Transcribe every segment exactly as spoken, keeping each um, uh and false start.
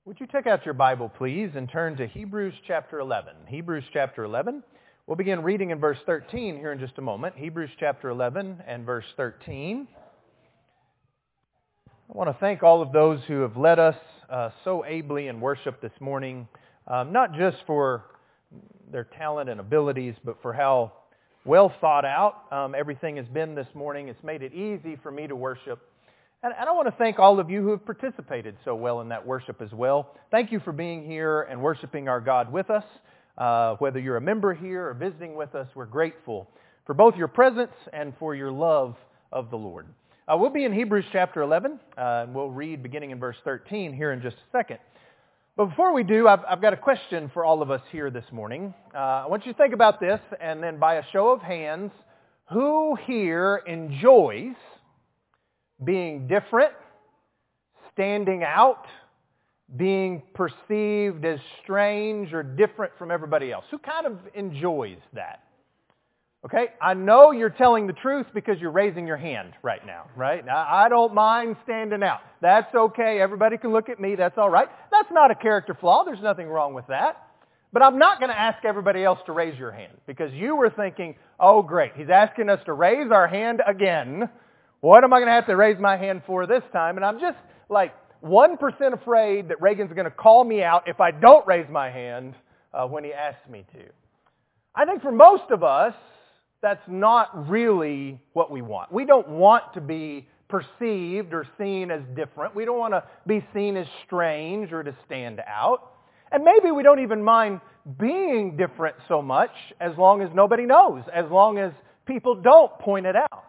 Would you take out your Bible, please, and turn to Hebrews chapter eleven. Hebrews chapter eleven. We'll begin reading in verse thirteen here in just a moment. Hebrews chapter eleven and verse thirteen. I want to thank all of those who have led us uh, so ably in worship this morning, um, not just for their talent and abilities, but for how well thought out um, everything has been this morning. It's made it easy for me to worship. And I want to thank all of you who have participated so well in that worship as well. Thank you for being here and worshiping our God with us. Uh, whether you're a member here or visiting with us, we're grateful for both your presence and for your love of the Lord. Uh, we'll be in Hebrews chapter eleven, uh, and we'll read beginning in verse thirteen here in just a second. But before we do, I've, I've got a question for all of us here this morning. Uh, I want you to think about this, and then by a show of hands, who here enjoys being different, standing out, being perceived as strange or different from everybody else? Who kind of enjoys that? Okay, I know you're telling the truth because you're raising your hand right now, right? Now, I don't mind standing out. That's okay. Everybody can look at me. That's all right. That's not a character flaw. There's nothing wrong with that. But I'm not going to ask everybody else to raise your hand because you were thinking, oh, great, he's asking us to raise our hand again. What am I going to have to raise my hand for this time? And I'm just like one percent afraid that Reagan's going to call me out if I don't raise my hand uh, when he asks me to. I think for most of us, that's not really what we want. We don't want to be perceived or seen as different. We don't want to be seen as strange or to stand out. And maybe we don't even mind being different so much as long as nobody knows, as long as people don't point it out.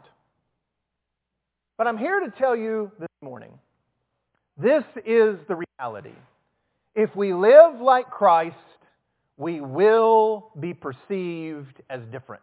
But I'm here to tell you this morning, this is the reality. If we live like Christ, we will be perceived as different.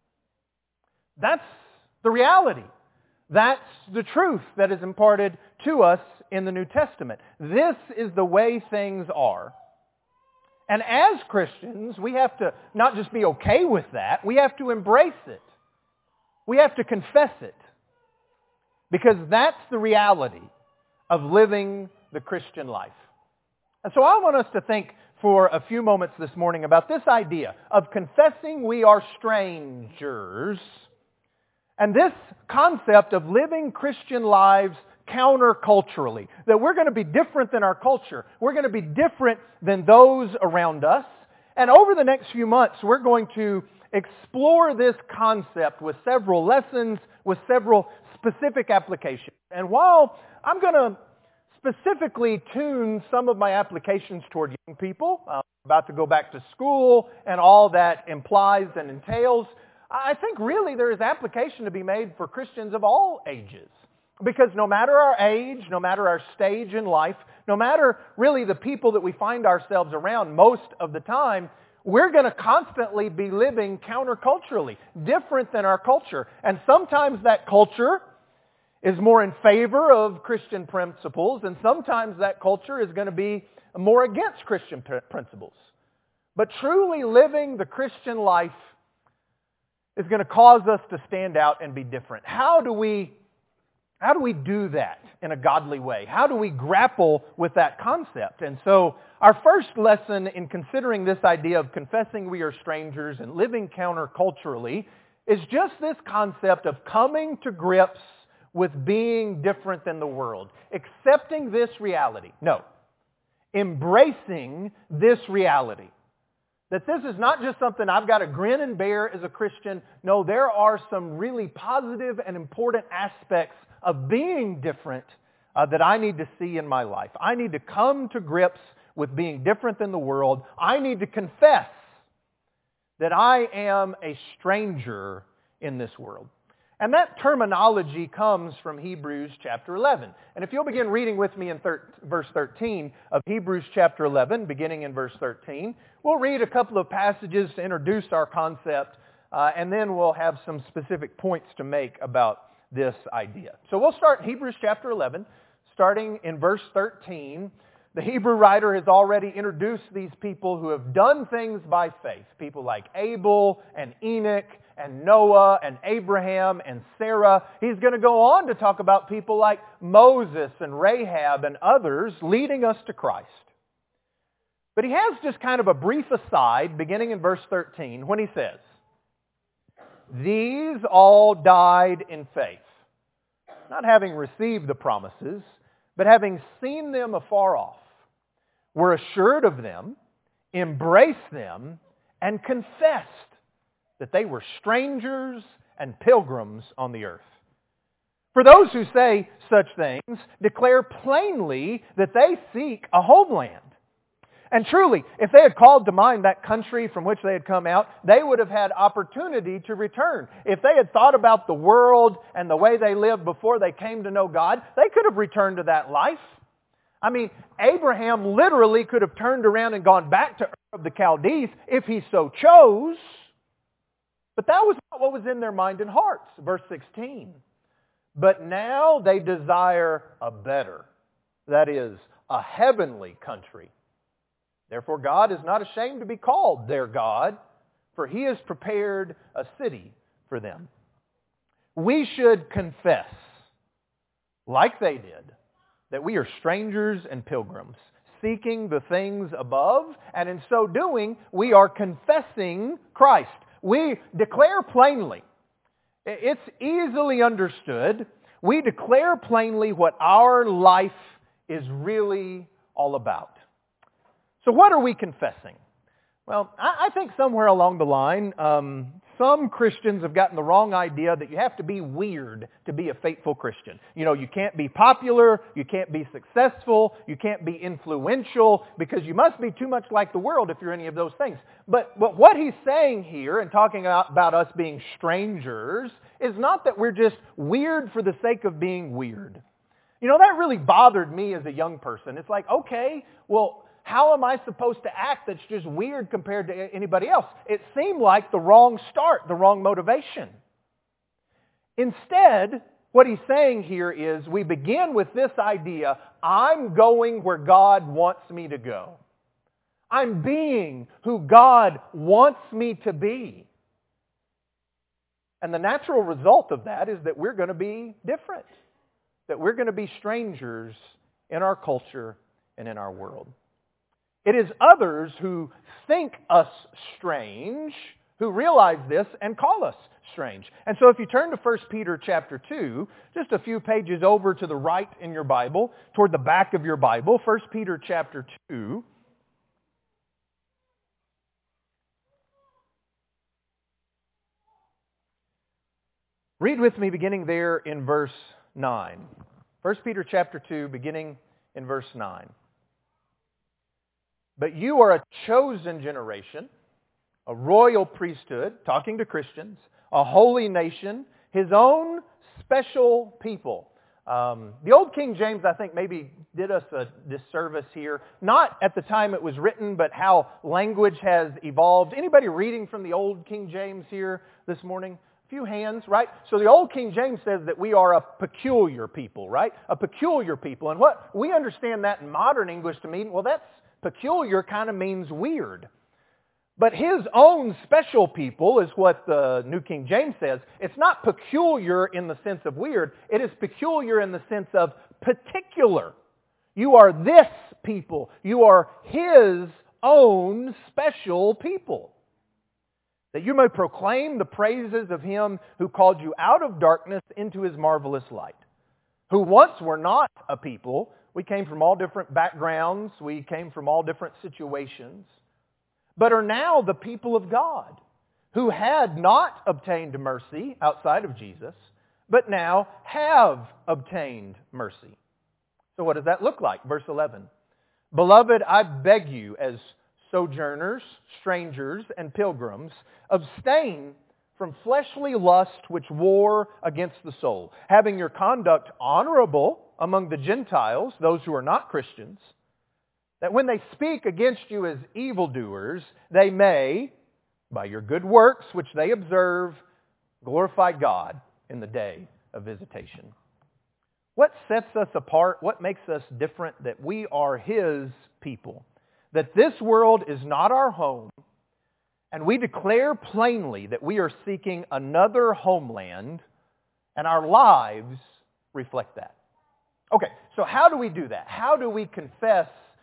That's the reality. That's the truth that is imparted to us in the New Testament. This is the way things are. And as Christians, we have to not just be okay with that, we have to embrace it. We have to confess it. Because that's the reality of living the Christian life. And so I want us to think for a few moments this morning about this idea of confessing we are strangers and this concept of living Christian lives counterculturally. That we're going to be different than our culture. We're going to be different than those around us. And over the next few months, we're going to explore this concept with several lessons, with several specific applications. And while I'm going to specifically tune some of my applications toward young people, I'm about to go back to school and all that implies and entails, I think really there is application to be made for Christians of all ages. Because no matter our age, no matter our stage in life, no matter really the people that we find ourselves around most of the time, we're going to constantly be living counterculturally, different than our culture. And sometimes that culture is more in favor of Christian principles, and sometimes that culture is going to be more against Christian principles. But truly living the Christian life is going to cause us to stand out and be different. How do we, how do we do that in a godly way? How do we grapple with that concept? And so our first lesson in considering this idea of confessing we are strangers and living counterculturally is just this concept of coming to grips with being different than the world. Accepting this reality. No. Embracing this reality. That this is not just something I've got to grin and bear as a Christian. No, there are some really positive and important aspects of being different uh, that I need to see in my life. I need to come to grips with being different than the world. I need to confess that I am a stranger in this world. And that terminology comes from Hebrews chapter eleven. And if you'll begin reading with me in thir- verse thirteen of Hebrews chapter eleven, beginning in verse thirteen, we'll read a couple of passages to introduce our concept, uh, and then we'll have some specific points to make about this idea. So we'll start in Hebrews chapter eleven, starting in verse thirteen. The Hebrew writer has already introduced these people who have done things by faith. People like Abel and Enoch and Noah and Abraham and Sarah. He's going to go on to talk about people like Moses and Rahab and others leading us to Christ. But he has just kind of a brief aside, beginning in verse thirteen, when he says, "These all died in faith, not having received the promises, but having seen them afar off, were assured of them, embraced them, and confessed that they were strangers and pilgrims on the earth. For those who say such things declare plainly that they seek a homeland. And truly, if they had called to mind that country from which they had come out, they would have had opportunity to return. If they had thought about the world and the way they lived before they came to know God, they could have returned to that life. I mean, Abraham literally could have turned around and gone back to Ur of the Chaldees if he so chose. But that was not what was in their mind and hearts. Verse sixteen. But now they desire a better, that is, a heavenly country. Therefore God is not ashamed to be called their God, for He has prepared a city for them. We should confess, like they did, that we are strangers and pilgrims, seeking the things above, and in so doing, we are confessing Christ. We declare plainly, it's easily understood, we declare plainly what our life is really all about. So what are we confessing? Well, I think somewhere along the line, um, some Christians have gotten the wrong idea that you have to be weird to be a faithful Christian. You know, you can't be popular, you can't be successful, you can't be influential, because you must be too much like the world if you're any of those things. But, but what he's saying here, and talking about, about us being strangers, is not that we're just weird for the sake of being weird. You know, that really bothered me as a young person. It's like, okay, well, how am I supposed to act that's just weird compared to anybody else? It seemed like the wrong start, the wrong motivation. Instead, what he's saying here is we begin with this idea, I'm going where God wants me to go. I'm being who God wants me to be. And the natural result of that is that we're going to be different. That we're going to be strangers in our culture and in our world. It is others who think us strange, who realize this and call us strange. And so if you turn to First Peter chapter two, just a few pages over to the right in your Bible, toward the back of your Bible, First Peter chapter two. Read with me beginning there in verse nine. First Peter chapter two, beginning in verse nine. But you are a chosen generation, a royal priesthood, talking to Christians, a holy nation, His own special people. Um, the old King James, I think, maybe did us a disservice here. Not at the time it was written, but how language has evolved. Anybody reading from the old King James here this morning? A few hands, right? So the old King James says that we are a peculiar people, right? A peculiar people. And what we understand that in modern English to mean, well, that's peculiar kind of means weird. But His own special people is what the New King James says. It's not peculiar in the sense of weird. It is peculiar in the sense of particular. You are this people. You are His own special people. That you may proclaim the praises of Him who called you out of darkness into His marvelous light. Who once were not a people. We came from all different backgrounds. We came from all different situations. But are now the people of God, who had not obtained mercy outside of Jesus, but now have obtained mercy. So what does that look like? Verse eleven. Beloved, I beg you, as sojourners, strangers, and pilgrims, abstain from fleshly lust which war against the soul, having your conduct honorable among the Gentiles, those who are not Christians, that when they speak against you as evildoers, they may, by your good works which they observe, glorify God in the day of visitation. What sets us apart? What makes us different? That we are His people. That this world is not our home. And we declare plainly that we are seeking another homeland, and our lives reflect that. Okay, so how do we do that? How do we confess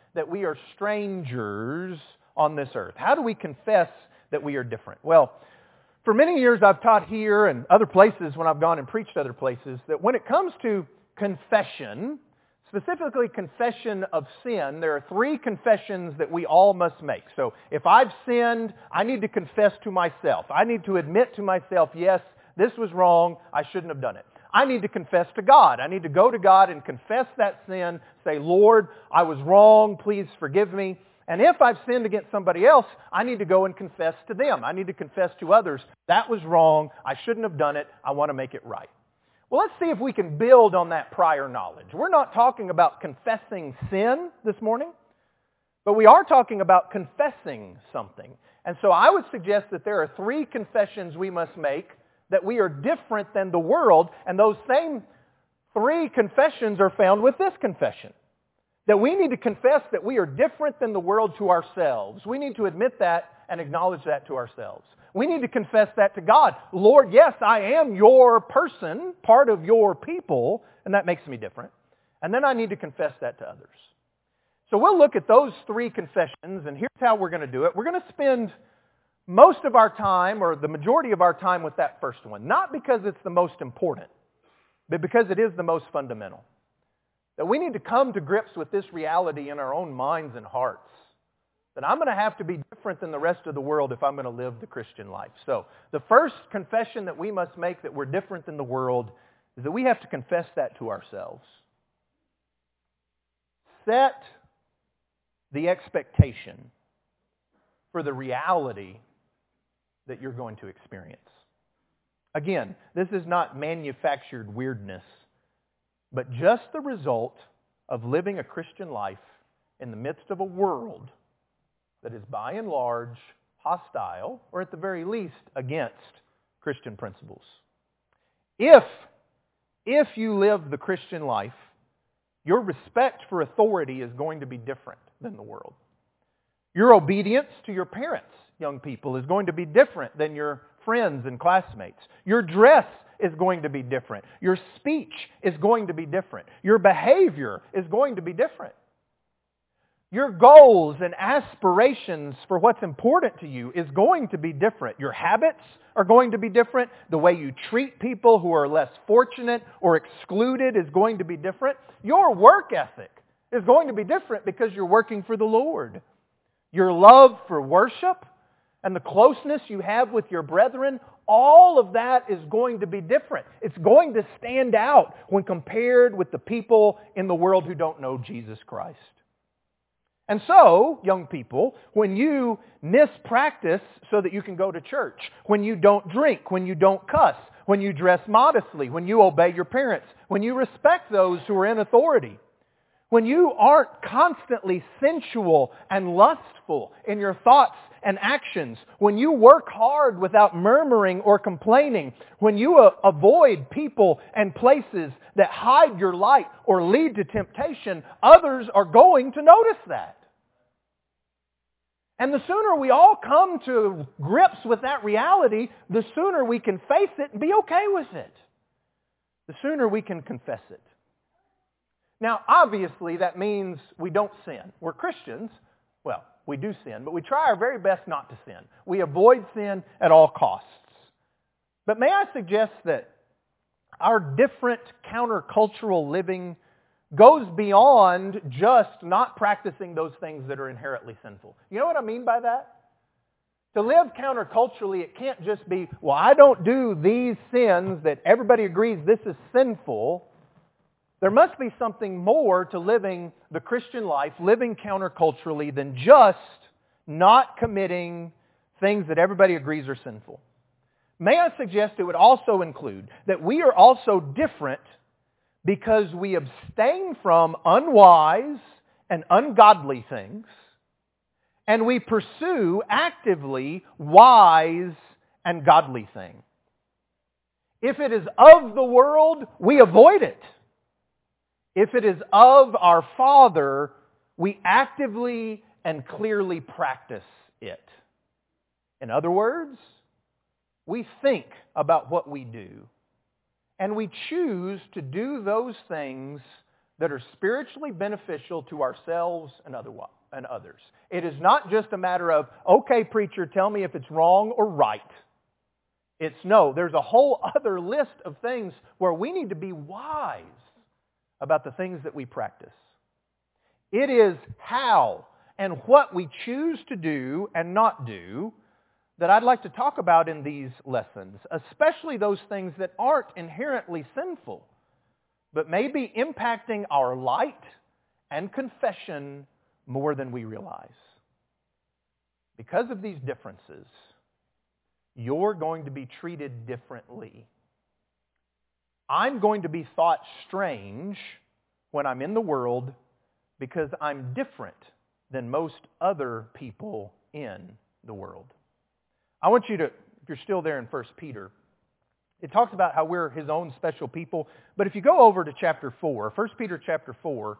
that we are strangers on this earth? How do we confess that we are different? Well, for many years I've taught here and other places when I've gone and preached other places that when it comes to confession, specifically confession of sin, there are three confessions that we all must make. So if I've sinned, I need to confess to myself. I need to admit to myself, yes, this was wrong, I shouldn't have done it. I need to confess to God. I need to go to God and confess that sin, say, Lord, I was wrong, please forgive me. And if I've sinned against somebody else, I need to go and confess to them. I need to confess to others, that was wrong, I shouldn't have done it, I want to make it right. Well, let's see if we can build on that prior knowledge. We're not talking about confessing sin this morning, but we are talking about confessing something. And so I would suggest that there are three confessions we must make that we are different than the world, and those same three confessions are found with this confession. That we need to confess that we are different than the world to ourselves. We need to admit that and acknowledge that to ourselves. We need to confess that to God. Lord, yes, I am your person, part of your people, and that makes me different. And then I need to confess that to others. So we'll look at those three confessions, and here's how we're going to do it. We're going to spend most of our time, or the majority of our time, with that first one. Not because it's the most important, but because it is the most fundamental. That we need to come to grips with this reality in our own minds and hearts. That I'm going to have to be different than the rest of the world if I'm going to live the Christian life. So the first confession that we must make that we're different than the world is that we have to confess that to ourselves. Set the expectation for the reality that you're going to experience. Again, this is not manufactured weirdness, but just the result of living a Christian life in the midst of a world that is by and large hostile, or at the very least against Christian principles. If, if you live the Christian life, your respect for authority is going to be different than the world. Your obedience to your parents, young people, is going to be different than your friends and classmates. Your dress is going to be different. Your speech is going to be different. Your behavior is going to be different. Your goals and aspirations for what's important to you is going to be different. Your habits are going to be different. The way you treat people who are less fortunate or excluded is going to be different. Your work ethic is going to be different because you're working for the Lord. Your love for worship and the closeness you have with your brethren, all of that is going to be different. It's going to stand out when compared with the people in the world who don't know Jesus Christ. And so, young people, when you miss practice so that you can go to church, when you don't drink, when you don't cuss, when you dress modestly, when you obey your parents, when you respect those who are in authority, when you aren't constantly sensual and lustful in your thoughts and actions, when you work hard without murmuring or complaining, when you uh, avoid people and places that hide your light or lead to temptation, others are going to notice that. And the sooner we all come to grips with that reality, the sooner we can face it and be okay with it. The sooner we can confess it. Now, obviously, that means we don't sin. We're Christians. Well, we do sin, but we try our very best not to sin. We avoid sin at all costs. But may I suggest that our different countercultural living goes beyond just not practicing those things that are inherently sinful. You know what I mean by that? To live counterculturally, it can't just be, well, I don't do these sins that everybody agrees this is sinful. There must be something more to living the Christian life, living counterculturally, than just not committing things that everybody agrees are sinful. May I suggest it would also include that we are also different because we abstain from unwise and ungodly things, and we pursue actively wise and godly things. If it is of the world, we avoid it. If it is of our Father, we actively and clearly practice it. In other words, we think about what we do, and we choose to do those things that are spiritually beneficial to ourselves and other and others. It is not just a matter of, okay, preacher, tell me if it's wrong or right. It's no, there's a whole other list of things where we need to be wise about the things that we practice. It is how and what we choose to do and not do that I'd like to talk about in these lessons, especially those things that aren't inherently sinful, but may be impacting our light and confession more than we realize. Because of these differences, you're going to be treated differently. I'm going to be thought strange when I'm in the world because I'm different than most other people in the world. I want you to, if you're still there in First Peter, it talks about how we're His own special people. But if you go over to chapter four, First Peter chapter four,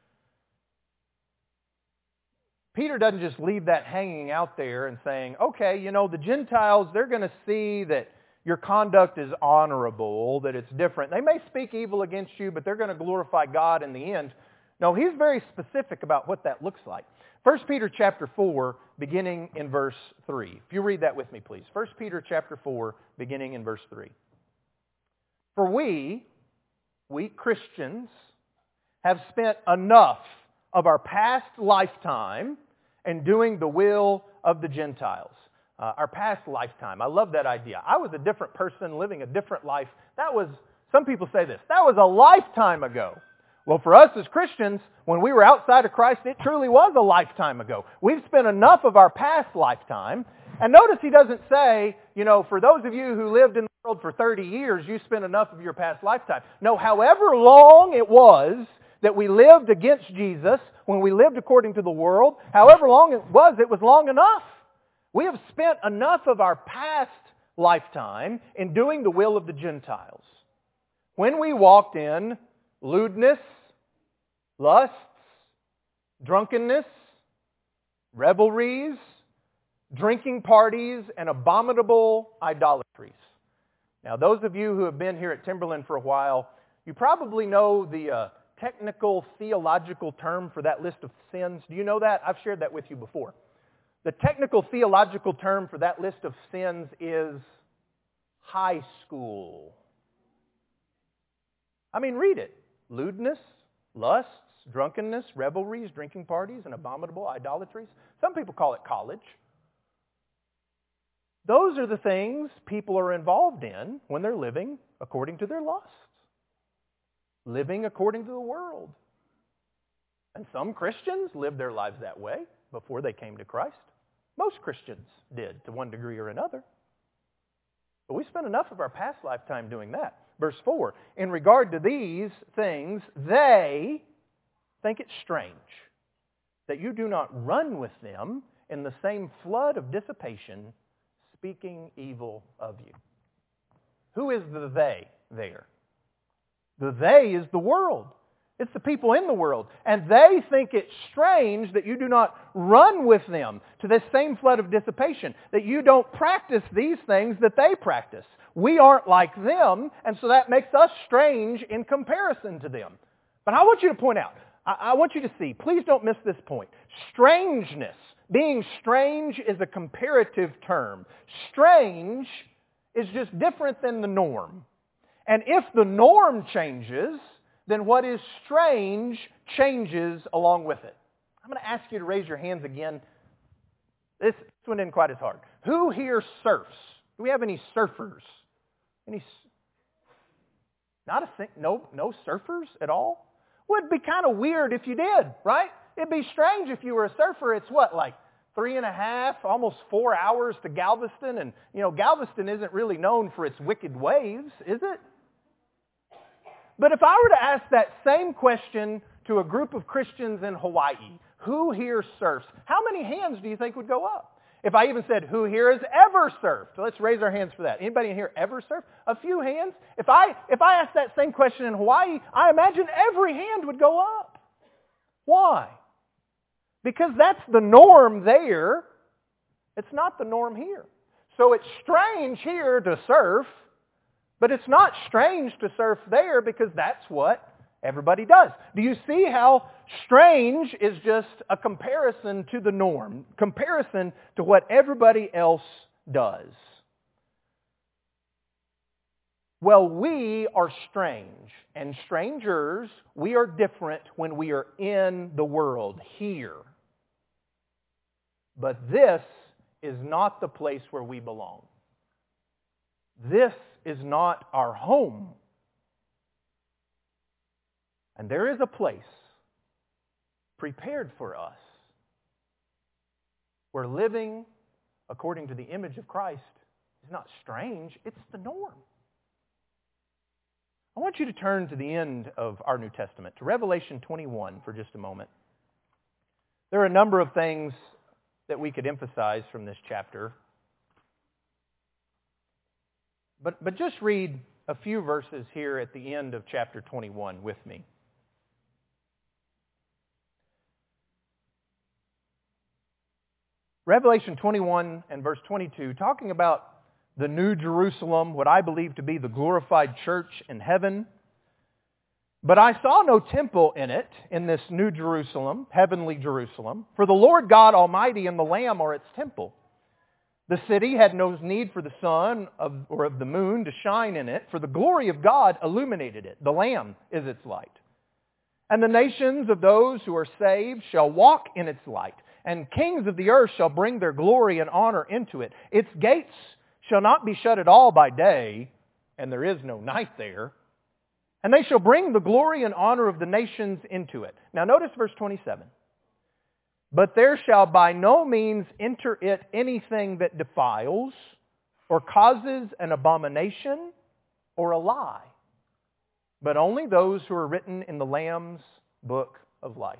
Peter doesn't just leave that hanging out there and saying, okay, you know, the Gentiles, they're going to see that your conduct is honorable, that it's different. They may speak evil against you, but they're going to glorify God in the end. No, he's very specific about what that looks like. First Peter chapter four, beginning in verse three. If you read that with me, please. First Peter chapter four, beginning in verse three. For we, we Christians, have spent enough of our past lifetime in doing the will of the Gentiles. Uh, our past lifetime. I love that idea. I was a different person living a different life. That was, some people say this, that was a lifetime ago. Well, for us as Christians, when we were outside of Christ, it truly was a lifetime ago. We've spent enough of our past lifetime. And notice he doesn't say, you know, for those of you who lived in the world for thirty years, you spent enough of your past lifetime. No, however long it was that we lived against Jesus, when we lived according to the world, however long it was, it was long enough. We have spent enough of our past lifetime in doing the will of the Gentiles. When we walked in lewdness, lusts, drunkenness, revelries, drinking parties, and abominable idolatries. Now, those of you who have been here at Timberland for a while, you probably know the uh, technical theological term for that list of sins. Do you know that? I've shared that with you before. The technical theological term for that list of sins is high school. I mean, read it. Lewdness, lusts, drunkenness, revelries, drinking parties, and abominable idolatries. Some people call it college. Those are the things people are involved in when they're living according to their lusts. Living according to the world. And some Christians lived their lives that way before they came to Christ. Most Christians did to one degree or another. But we spent enough of our past lifetime doing that. Verse four, in regard to these things, they think it strange that you do not run with them in the same flood of dissipation, speaking evil of you. Who is the they there? The they is the world. It's the people in the world. And they think it strange that you do not run with them to this same flood of dissipation, that you don't practice these things that they practice. We aren't like them, and so that makes us strange in comparison to them. But I want you to point out, I, I want you to see, please don't miss this point. Strangeness, being strange is a comparative term. Strange is just different than the norm. And if the norm changes, then what is strange changes along with it. I'm going to ask you to raise your hands again. This, this one isn't quite as hard. Who here surfs? Do we have any surfers? Any? Not a thing. No, no surfers at all? Well, it'd be kind of weird if you did, right? It'd be strange if you were a surfer. It's what, like three and a half, almost four hours to Galveston, and you know Galveston isn't really known for its wicked waves, is it? But if I were to ask that same question to a group of Christians in Hawaii, who here surfs? How many hands do you think would go up? If I even said, who here has ever surfed? So let's raise our hands for that. Anybody in here ever surfed? A few hands. If I, if I asked that same question in Hawaii, I imagine every hand would go up. Why? Because that's the norm there. It's not the norm here. So it's strange here to surf, but it's not strange to surf there because that's what everybody does. Do you see how strange is just a comparison to the norm, comparison to what everybody else does? Well, we are strange, and strangers, we are different when we are in the world, here. But this is not the place where we belong. This is not our home. And there is a place prepared for us where living according to the image of Christ is not strange, it's the norm. I want you to turn to the end of our New Testament, to Revelation twenty-one for just a moment. There are a number of things that we could emphasize from this chapter. But, but just read a few verses here at the end of chapter twenty-one with me. Revelation twenty-one and verse twenty-two, talking about the New Jerusalem, what I believe to be the glorified church in heaven. But I saw no temple in it, in this New Jerusalem, heavenly Jerusalem, for the Lord God Almighty and the Lamb are its temple. The city had no need for the sun of, or of the moon to shine in it, for the glory of God illuminated it. The Lamb is its light. And the nations of those who are saved shall walk in its light, and kings of the earth shall bring their glory and honor into it. Its gates shall not be shut at all by day, and there is no night there. And they shall bring the glory and honor of the nations into it. Now notice verse twenty-seven. But there shall by no means enter it anything that defiles, or causes an abomination, or a lie, but only those who are written in the Lamb's book of life.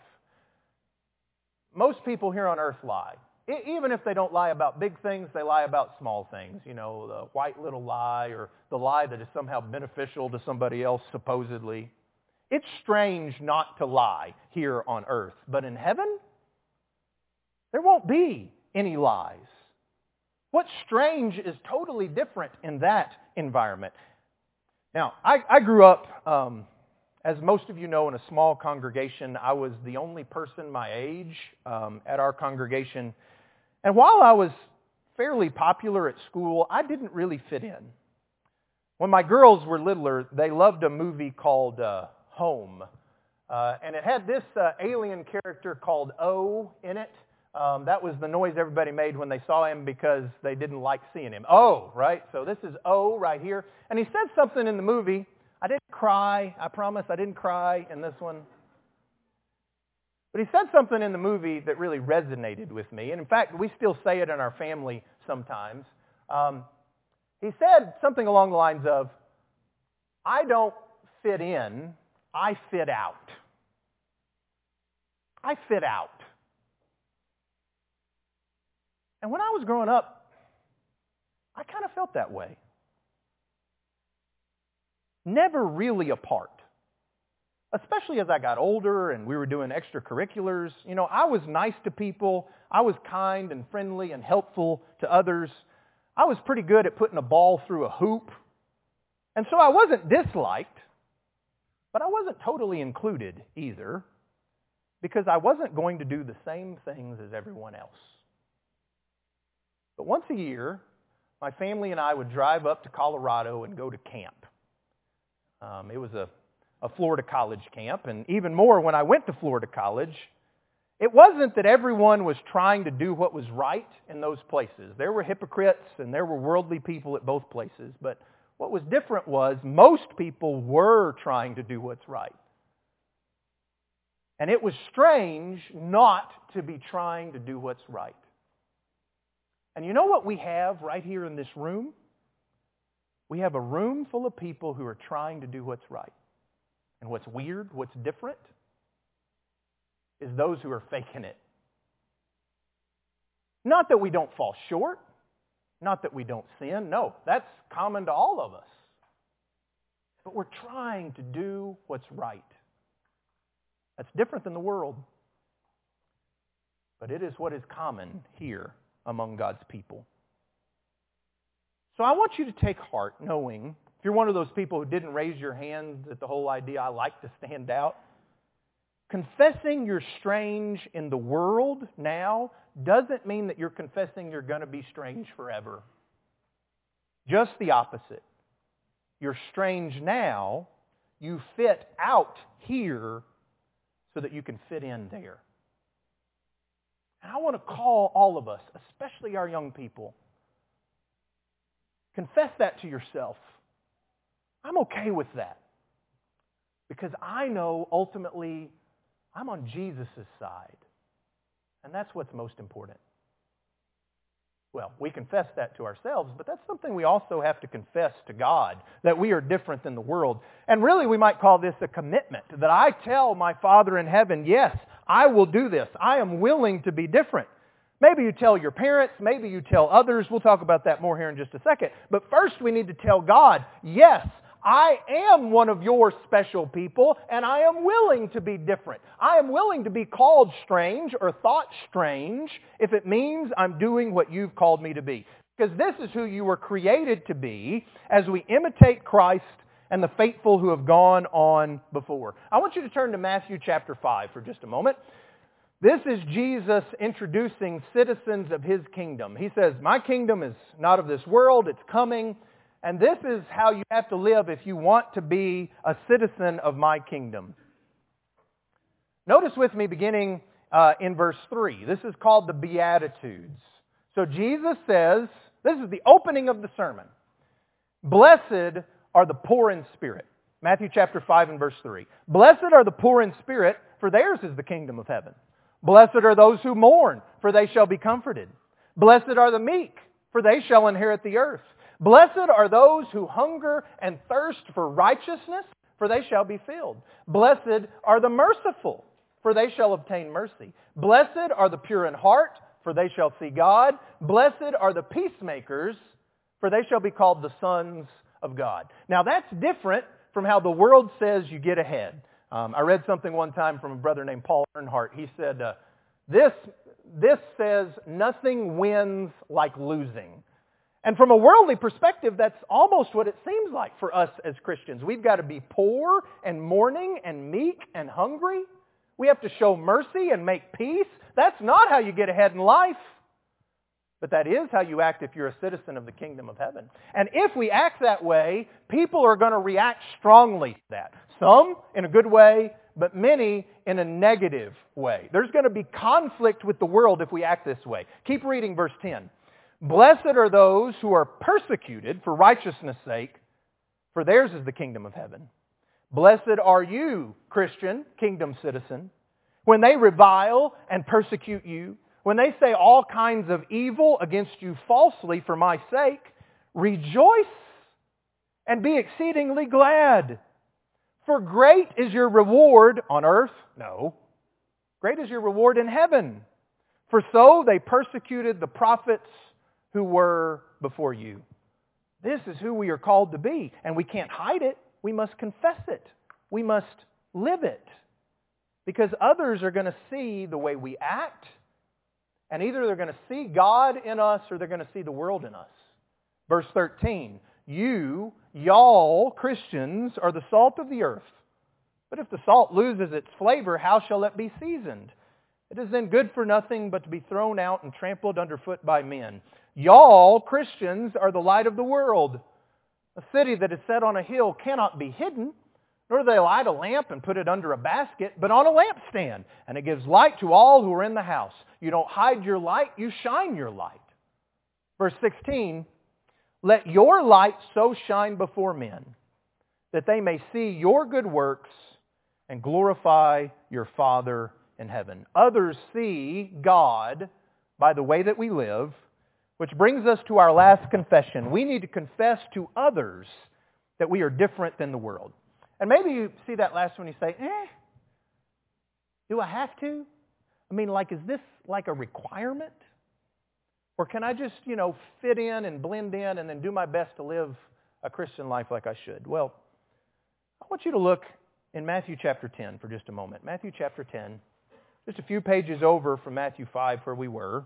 Most people here on earth lie. Even if they don't lie about big things, they lie about small things. You know, the white little lie, or the lie that is somehow beneficial to somebody else, supposedly. It's strange not to lie here on earth. But in heaven, there won't be any lies. What's strange is totally different in that environment. Now, I, I grew up, um, as most of you know, in a small congregation. I was the only person my age um, at our congregation. And while I was fairly popular at school, I didn't really fit in. When my girls were littler, they loved a movie called uh, Home. Uh, and it had this uh, alien character called O in it. Um, that was the noise everybody made when they saw him because they didn't like seeing him. O, right? So this is O right here. And he said something in the movie. I didn't cry. I promise I didn't cry in this one. But he said something in the movie that really resonated with me. And in fact, we still say it in our family sometimes. Um, he said something along the lines of, I don't fit in, I fit out. I fit out. And when I was growing up, I kind of felt that way. Never really a part. Especially as I got older and we were doing extracurriculars. You know, I was nice to people. I was kind and friendly and helpful to others. I was pretty good at putting a ball through a hoop. And so I wasn't disliked, but I wasn't totally included either, because I wasn't going to do the same things as everyone else. But once a year, my family and I would drive up to Colorado and go to camp. Um, it was a a Florida college camp, and even more when I went to Florida college, it wasn't that everyone was trying to do what was right in those places. There were hypocrites and there were worldly people at both places, but what was different was most people were trying to do what's right. And it was strange not to be trying to do what's right. And you know what we have right here in this room? We have a room full of people who are trying to do what's right. And what's weird, what's different, is those who are faking it. Not that we don't fall short. Not that we don't sin. No, that's common to all of us. But we're trying to do what's right. That's different than the world. But it is what is common here among God's people. So I want you to take heart knowing, you're one of those people who didn't raise your hand at the whole idea, I like to stand out, confessing you're strange in the world now doesn't mean that you're confessing you're going to be strange forever. Just the opposite. You're strange now. You fit out here so that you can fit in there. And I want to call all of us, especially our young people, confess that to yourself. I'm okay with that. Because I know ultimately I'm on Jesus' side. And that's what's most important. Well, we confess that to ourselves, but that's something we also have to confess to God, that we are different than the world. And really we might call this a commitment, that I tell my Father in heaven, yes, I will do this. I am willing to be different. Maybe you tell your parents, maybe you tell others. We'll talk about that more here in just a second. But first we need to tell God, yes, I am one of your special people, and I am willing to be different. I am willing to be called strange or thought strange if it means I'm doing what you've called me to be. Because this is who you were created to be as we imitate Christ and the faithful who have gone on before. I want you to turn to Matthew chapter five for just a moment. This is Jesus introducing citizens of His kingdom. He says, my kingdom is not of this world, it's coming. And this is how you have to live if you want to be a citizen of my kingdom. Notice with me beginning uh, in verse three. This is called the Beatitudes. So Jesus says, this is the opening of the sermon. Blessed are the poor in spirit. Matthew chapter five and verse three. Blessed are the poor in spirit, for theirs is the kingdom of heaven. Blessed are those who mourn, for they shall be comforted. Blessed are the meek, for they shall inherit the earth. Blessed are those who hunger and thirst for righteousness, for they shall be filled. Blessed are the merciful, for they shall obtain mercy. Blessed are the pure in heart, for they shall see God. Blessed are the peacemakers, for they shall be called the sons of God. Now that's different from how the world says you get ahead. Um, I read something one time from a brother named Paul Earnhardt. He said, uh, this, this says nothing wins like losing. And from a worldly perspective, that's almost what it seems like for us as Christians. We've got to be poor and mourning and meek and hungry. We have to show mercy and make peace. That's not how you get ahead in life. But that is how you act if you're a citizen of the kingdom of heaven. And if we act that way, people are going to react strongly to that. Some in a good way, but many in a negative way. There's going to be conflict with the world if we act this way. Keep reading verse ten. Blessed are those who are persecuted for righteousness' sake, for theirs is the kingdom of heaven. Blessed are you, Christian, kingdom citizen, when they revile and persecute you, when they say all kinds of evil against you falsely for my sake. Rejoice and be exceedingly glad, for great is your reward on earth. No, great is your reward in heaven. For so they persecuted the prophets who were before you. This is who we are called to be, and we can't hide it. We must confess it. We must live it. Because others are going to see the way we act, and either they're going to see God in us or they're going to see the world in us. Verse thirteen, you, y'all, Christians, are the salt of the earth. But if the salt loses its flavor, how shall it be seasoned? It is then good for nothing but to be thrown out and trampled underfoot by men. Y'all, Christians, are the light of the world. A city that is set on a hill cannot be hidden, nor do they light a lamp and put it under a basket, but on a lampstand, and it gives light to all who are in the house. You don't hide your light, you shine your light. Verse sixteen, let your light so shine before men that they may see your good works and glorify your Father in heaven. Others see God by the way that we live, which brings us to our last confession. We need to confess to others that we are different than the world. And maybe you see that last one, you say, eh, do I have to? I mean, like, is this like a requirement? Or can I just, you know, fit in and blend in and then do my best to live a Christian life like I should? Well, I want you to look in Matthew chapter ten for just a moment. Matthew chapter ten, just a few pages over from Matthew five where we were.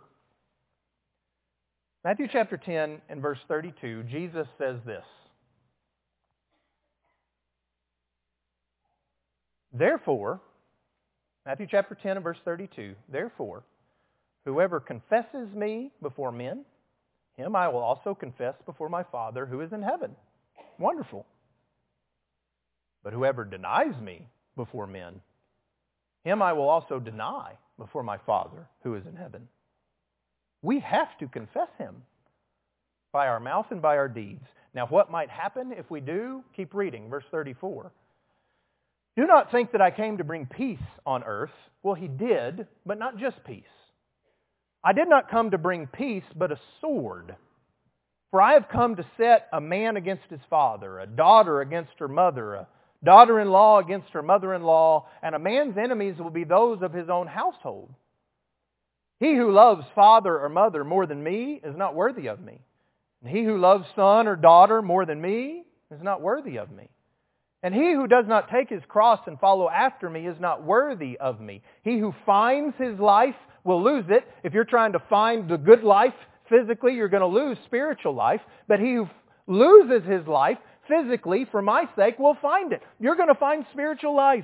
Matthew chapter ten and verse thirty-two, Jesus says this. Therefore, Matthew chapter ten and verse thirty-two, therefore, whoever confesses me before men, him I will also confess before my Father who is in heaven. Wonderful. But whoever denies me before men, him I will also deny before my Father who is in heaven. We have to confess him by our mouth and by our deeds. Now, what might happen if we do? Keep reading, verse thirty-four. Do not think that I came to bring peace on earth. Well, he did, but not just peace. I did not come to bring peace, but a sword. For I have come to set a man against his father, a daughter against her mother, a daughter-in-law against her mother-in-law, and a man's enemies will be those of his own household. He who loves father or mother more than me is not worthy of me. And he who loves son or daughter more than me is not worthy of me. And he who does not take his cross and follow after me is not worthy of me. He who finds his life will lose it. If you're trying to find the good life physically, you're going to lose spiritual life. But he who loses his life physically for my sake will find it. You're going to find spiritual life.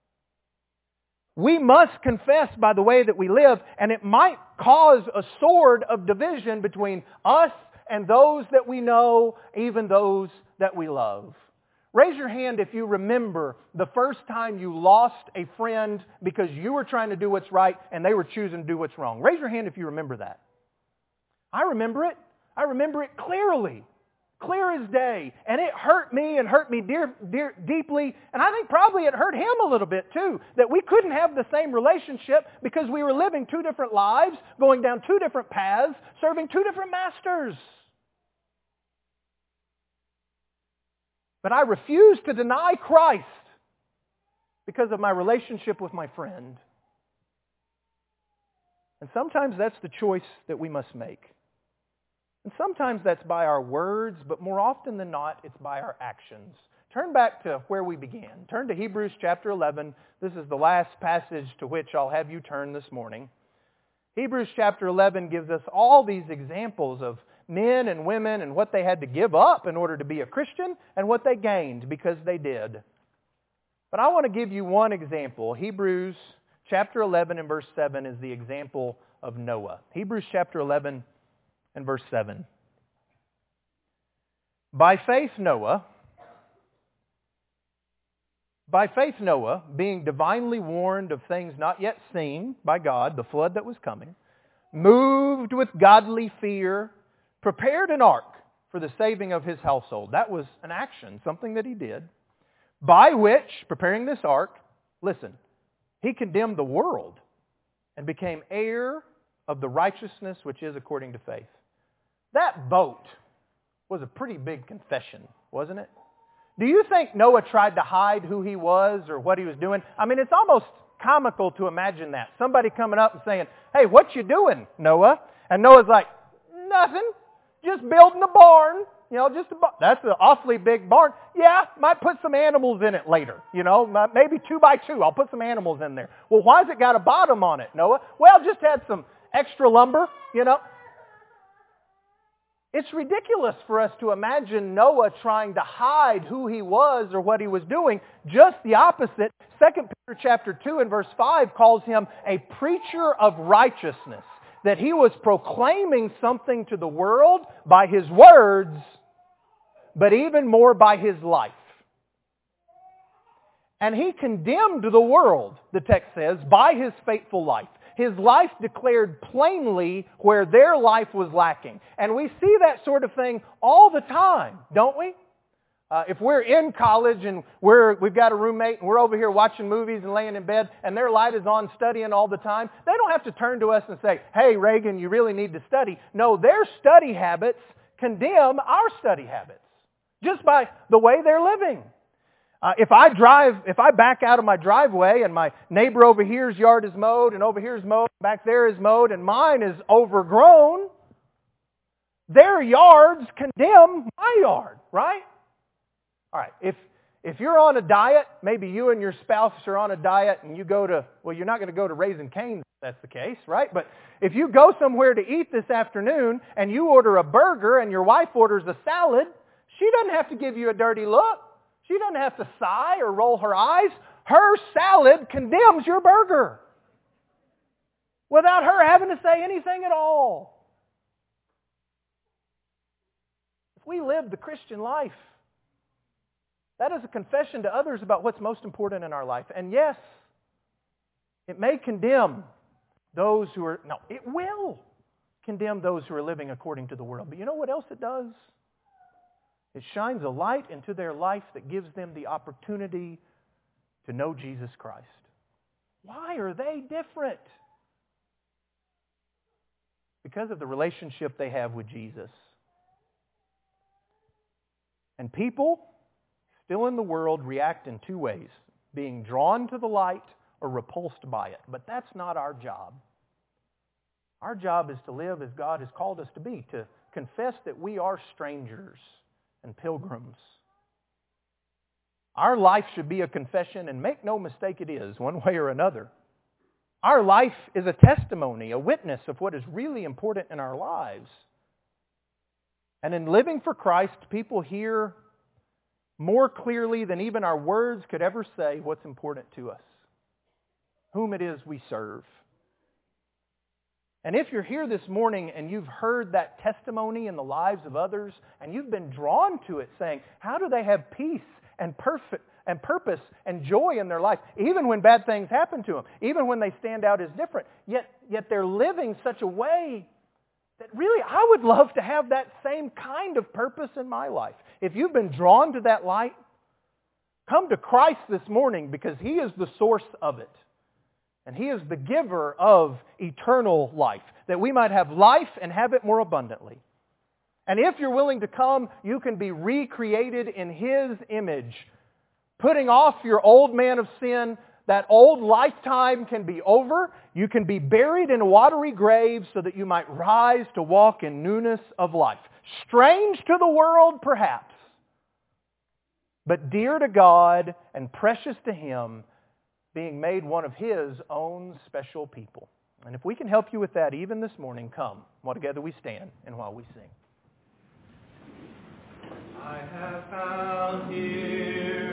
We must confess by the way that we live, and it might cause a sword of division between us and those that we know, even those that we love. Raise your hand if you remember the first time you lost a friend because you were trying to do what's right and they were choosing to do what's wrong. Raise your hand if you remember that. I remember it. I remember it clearly. Clear as day. And it hurt me and hurt me dear, dear, deeply. And I think probably it hurt him a little bit too. That we couldn't have the same relationship because we were living two different lives, going down two different paths, serving two different masters. But I refuse to deny Christ because of my relationship with my friend. And sometimes that's the choice that we must make. And sometimes that's by our words, but more often than not, it's by our actions. Turn back to where we began. Turn to Hebrews chapter eleven. This is the last passage to which I'll have you turn this morning. Hebrews chapter eleven gives us all these examples of men and women and what they had to give up in order to be a Christian and what they gained because they did. But I want to give you one example. Hebrews chapter eleven and verse seven is the example of Noah. Hebrews chapter eleven and verse seven. By faith Noah, by faith Noah, being divinely warned of things not yet seen by God, the flood that was coming, moved with godly fear, prepared an ark for the saving of his household. That was an action, something that he did, by which, preparing this ark, listen, he condemned the world and became heir of the righteousness which is according to faith. That boat was a pretty big confession, wasn't it? Do you think Noah tried to hide who he was or what he was doing? I mean, it's almost comical to imagine that. Somebody coming up and saying, "Hey, what you doing, Noah?" And Noah's like, "Nothing. Just building a barn, you know, just a barn." That's an awfully big barn. Yeah, might put some animals in it later, you know, maybe two by two. I'll put some animals in there. Well, why's it got a bottom on it, Noah? Well, just had some extra lumber, you know. It's ridiculous for us to imagine Noah trying to hide who he was or what he was doing. Just the opposite. Second Peter chapter two and verse five calls him a preacher of righteousness. That he was proclaiming something to the world by his words, but even more by his life. And he condemned the world, the text says, by his faithful life. His life declared plainly where their life was lacking. And we see that sort of thing all the time, don't we? Uh, if we're in college and we're, we've got a roommate and we're over here watching movies and laying in bed and their light is on studying all the time, they don't have to turn to us and say, "Hey, Reagan, you really need to study." No, their study habits condemn our study habits just by the way they're living. Uh, if I drive, if I back out of my driveway and my neighbor over here's yard is mowed and over here's mowed, back there is mowed and mine is overgrown, their yards condemn my yard, right? All right, if if you're on a diet, maybe you and your spouse are on a diet and you go to, well, you're not going to go to Raising Cane's if that's the case, right? But if you go somewhere to eat this afternoon and you order a burger and your wife orders a salad, she doesn't have to give you a dirty look. She doesn't have to sigh or roll her eyes. Her salad condemns your burger without her having to say anything at all. If we live the Christian life, that is a confession to others about what's most important in our life. And yes, it may condemn those who are, no, it will condemn those who are living according to the world. But you know what else it does? It shines a light into their life that gives them the opportunity to know Jesus Christ. Why are they different? Because of the relationship they have with Jesus. And people still in the world react in two ways: being drawn to the light or repulsed by it. But that's not our job. Our job is to live as God has called us to be, to confess that we are strangers and pilgrims. Our life should be a confession, and make no mistake, it is, one way or another. Our life is a testimony, a witness of what is really important in our lives. And in living for Christ, people hear more clearly than even our words could ever say what's important to us, whom it is we serve. And if you're here this morning and you've heard that testimony in the lives of others, and you've been drawn to it saying, how do they have peace and perfect and purpose and joy in their life, even when bad things happen to them, even when they stand out as different, yet, yet they're living such a way that really I would love to have that same kind of purpose in my life. If you've been drawn to that light, come to Christ this morning, because He is the source of it. And He is the giver of eternal life, that we might have life and have it more abundantly. And if you're willing to come, you can be recreated in His image, putting off your old man of sin. That old lifetime can be over. You can be buried in a watery grave so that you might rise to walk in newness of life. Strange to the world, perhaps, but dear to God and precious to Him, being made one of His own special people. And if we can help you with that even this morning, come while together we stand and while we sing. I have found here